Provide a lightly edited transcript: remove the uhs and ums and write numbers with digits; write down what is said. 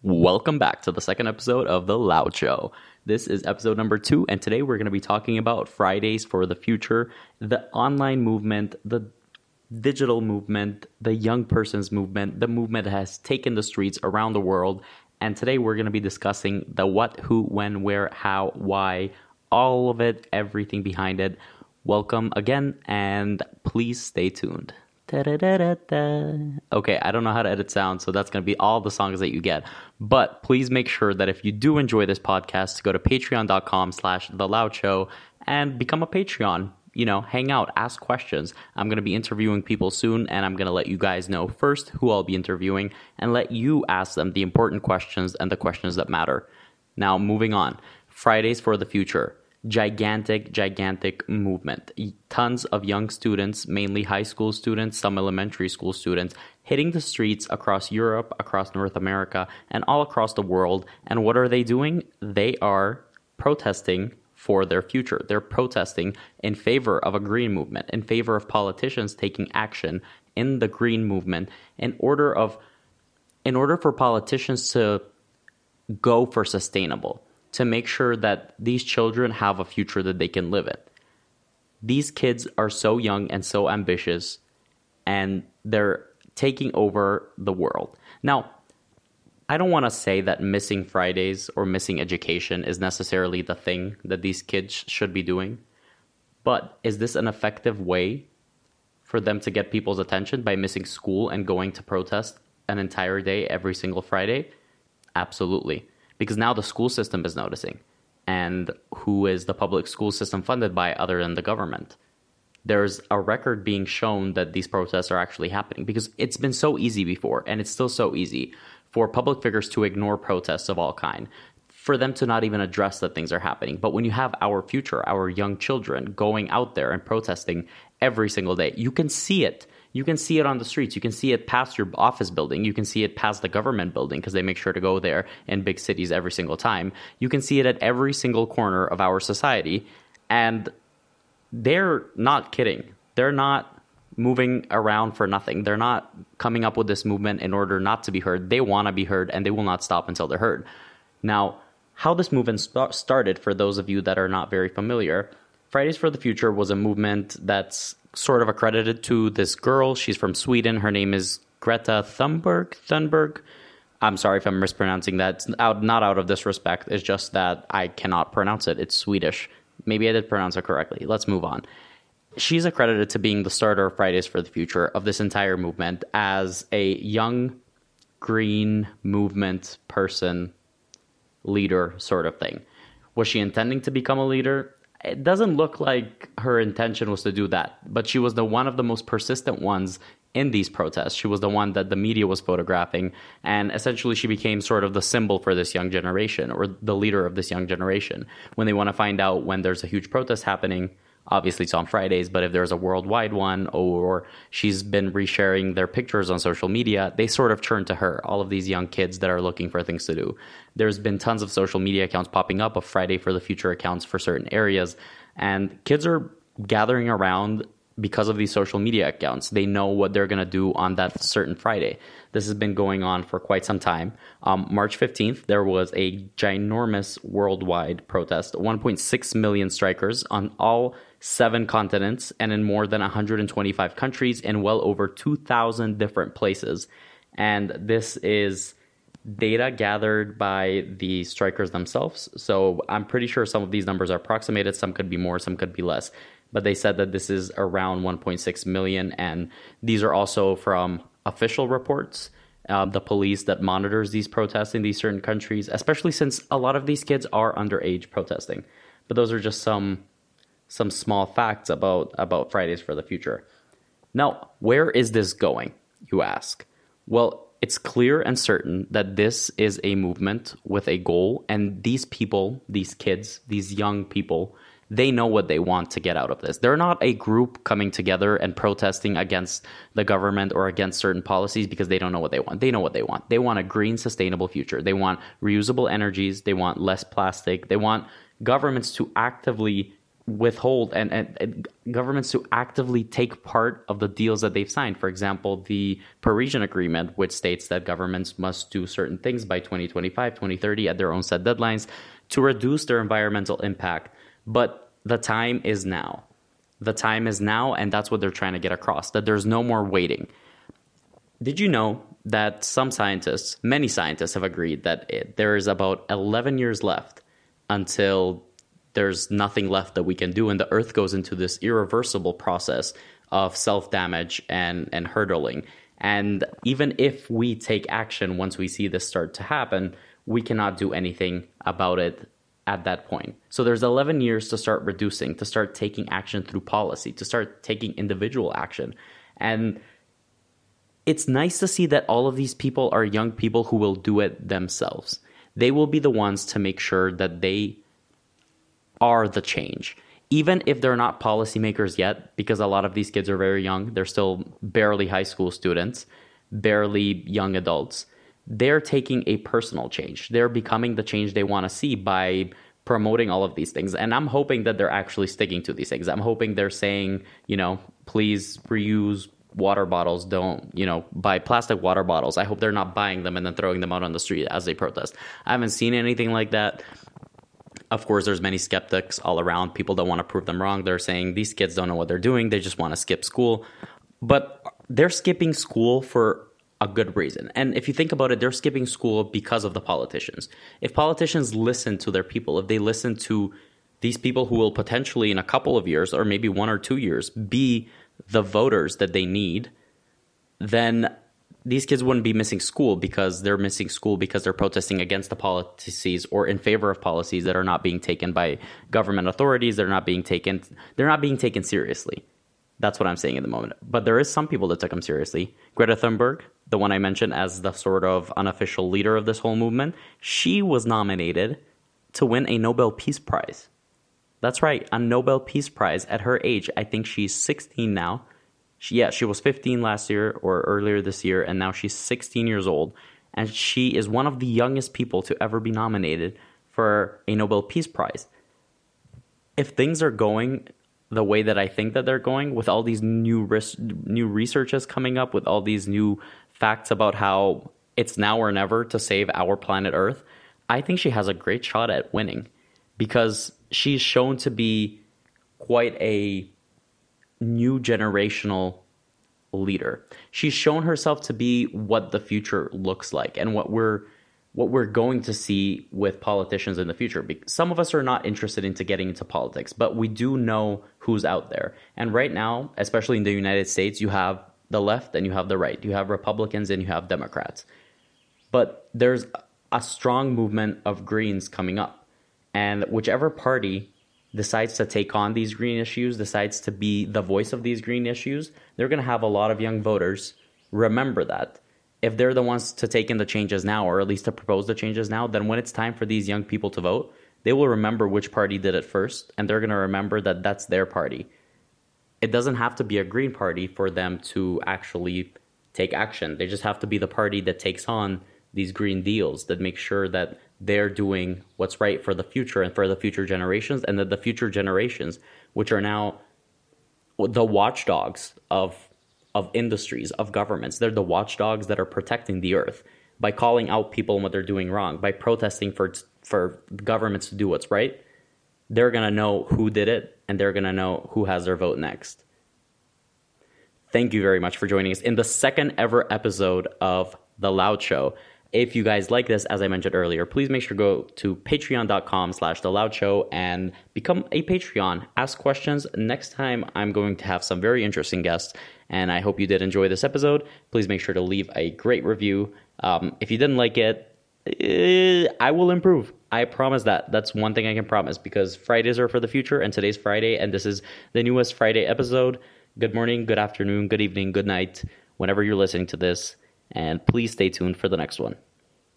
Welcome back to the second episode of The Loud Show. This is episode number 2, and today we're going to be talking about Fridays for the Future, the online movement, the digital movement, the young person's movement, the movement that has taken the streets around the world. And today we're going to be discussing the what, who, when, where, how, why, all of it, everything behind it. Welcome again, and please stay tuned. Okay, I don't know how to edit sound, so that's going to be all the songs that you get. But please make sure that if you do enjoy this podcast, to go to patreon.com/theloudshow and become a Patreon. Hang out, ask questions. I'm going to be interviewing people soon, and I'm going to let you guys know first who I'll be interviewing and let you ask them the important questions and the questions that matter. Now, moving on. Fridays for the Future. Gigantic movement. Tons of young students, mainly high school students, some elementary school students, hitting the streets across Europe, across North America, and all across the world. And what are they doing? They are protesting for their future. They're protesting in favor of a green movement, in favor of politicians taking action in the green movement, in order for politicians to go for sustainable, to make sure that these children have a future that they can live in. These kids are so young and so ambitious, and they're taking over the world. Now, I don't want to say that missing Fridays or missing education is necessarily the thing that these kids should be doing, but is this an effective way for them to get people's attention by missing school and going to protest an entire day every single Friday? Absolutely. Because now the school system is noticing. And who is the public school system funded by other than the government? There's a record being shown that these protests are actually happening, because it's been so easy before, and it's still so easy for public figures to ignore protests of all kind, for them to not even address that things are happening. But when you have our future, our young children going out there and protesting every single day, you can see it. You can see it on the streets. You can see it past your office building. You can see it past the government building, because they make sure to go there in big cities every single time. You can see it at every single corner of our society. And they're not kidding. They're not moving around for nothing. They're not coming up with this movement in order not to be heard. They want to be heard, and they will not stop until they're heard. Now, how this movement started, for those of you that are not very familiar, Fridays for the Future was a movement that's sort of accredited to this girl. She's from Sweden. Her name is Greta Thunberg. I'm sorry if I'm mispronouncing that. It's not out of disrespect. It's just that I cannot pronounce it. It's Swedish. Maybe I did pronounce it correctly. Let's move on. She's accredited to being the starter of Fridays for the Future, of this entire movement, as a young green movement person, leader sort of thing. Was she intending to become a leader? It doesn't look like her intention was to do that, but she was one of the most persistent ones in these protests. She was the one that the media was photographing, and essentially she became sort of the symbol for this young generation, or the leader of this young generation. When they want to find out when there's a huge protest happening, obviously it's on Fridays, but if there's a worldwide one, or she's been resharing their pictures on social media, they sort of turn to her, all of these young kids that are looking for things to do. There's been tons of social media accounts popping up of Friday for the Future accounts for certain areas, and kids are gathering around because of these social media accounts. They know what they're going to do on that certain Friday. This has been going on for quite some time. March 15th, there was a ginormous worldwide protest, 1.6 million strikers on all 7 continents and in more than 125 countries in well over 2,000 different places. And this is data gathered by the strikers themselves. So I'm pretty sure some of these numbers are approximated. Some could be more, some could be less. But they said that this is around 1.6 million. And these are also from official reports, the police that monitors these protests in these certain countries, especially since a lot of these kids are underage protesting. But those are just some small facts about Fridays for the Future. Now, where is this going, you ask? Well, it's clear and certain that this is a movement with a goal, and these people, these kids, these young people, they know what they want to get out of this. They're not a group coming together and protesting against the government or against certain policies because they don't know what they want. They know what they want. They want a green, sustainable future. They want reusable energies. They want less plastic. They want governments to actively withhold and governments to actively take part of the deals that they've signed. For example, the Parisian Agreement, which states that governments must do certain things by 2025, 2030 at their own set deadlines to reduce their environmental impact. But the time is now. The time is now, and that's what they're trying to get across, that there's no more waiting. Did you know that some scientists, many scientists, have agreed that there is about 11 years left until there's nothing left that we can do, and the Earth goes into this irreversible process of self-damage and hurtling. And even if we take action once we see this start to happen, we cannot do anything about it at that point. So there's 11 years to start reducing, to start taking action through policy, to start taking individual action. And it's nice to see that all of these people are young people who will do it themselves. They will be the ones to make sure that they are the change. Even if they're not policymakers yet, because a lot of these kids are very young, they're still barely high school students, barely young adults, they're taking a personal change. They're becoming the change they want to see by promoting all of these things. And I'm hoping that they're actually sticking to these things. I'm hoping they're saying, please reuse water bottles, don't, buy plastic water bottles. I hope they're not buying them and then throwing them out on the street as they protest. I haven't seen anything like that. Of course, there's many skeptics all around, people that want to prove them wrong. They're saying these kids don't know what they're doing. They just want to skip school. But they're skipping school for a good reason. And if you think about it, they're skipping school because of the politicians. If politicians listen to their people, if they listen to these people who will potentially in a couple of years or maybe 1 or 2 years be the voters that they need, then these kids wouldn't be missing school because they're missing school because they're protesting against the policies or in favor of policies that are not being taken by government authorities. They're not being taken seriously. That's what I'm saying at the moment. But there is some people that took them seriously. Greta Thunberg, the one I mentioned as the sort of unofficial leader of this whole movement, she was nominated to win a Nobel Peace Prize. That's right, a Nobel Peace Prize at her age. I think she's 16 now. She was 15 last year or earlier this year, and now she's 16 years old. And she is one of the youngest people to ever be nominated for a Nobel Peace Prize. If things are going the way that I think that they're going, with all these new researches coming up, with all these new facts about how it's now or never to save our planet Earth, I think she has a great shot at winning because she's shown to be quite a new generational leader. She's shown herself to be what the future looks like and what we're going to see with politicians in the future. Some of us are not interested into getting into politics, but we do know who's out there. And right now, especially in the United States, you have the left and you have the right. You have Republicans and you have Democrats. But there's a strong movement of Greens coming up. And whichever party decides to take on these green issues, decides to be the voice of these green issues, they're going to have a lot of young voters remember that. If they're the ones to take in the changes now, or at least to propose the changes now, then when it's time for these young people to vote, they will remember which party did it first, and they're going to remember that that's their party. It doesn't have to be a green party for them to actually take action. They just have to be the party that takes on these green deals, that make sure that they're doing what's right for the future and for the future generations, and that the future generations, which are now the watchdogs of industries, of governments, they're the watchdogs that are protecting the earth by calling out people and what they're doing wrong, by protesting for governments to do what's right. They're going to know who did it, and they're going to know who has their vote next. Thank you very much for joining us in the second ever episode of The Loud Show. If you guys like this, as I mentioned earlier, please make sure to go to patreon.com/theloudshow and become a Patreon. Ask questions. Next time, I'm going to have some very interesting guests, and I hope you did enjoy this episode. Please make sure to leave a great review. If you didn't like it, I will improve. I promise that. That's one thing I can promise, because Fridays are for the future, and today's Friday, and this is the newest Friday episode. Good morning, good afternoon, good evening, good night, whenever you're listening to this. And please stay tuned for the next one.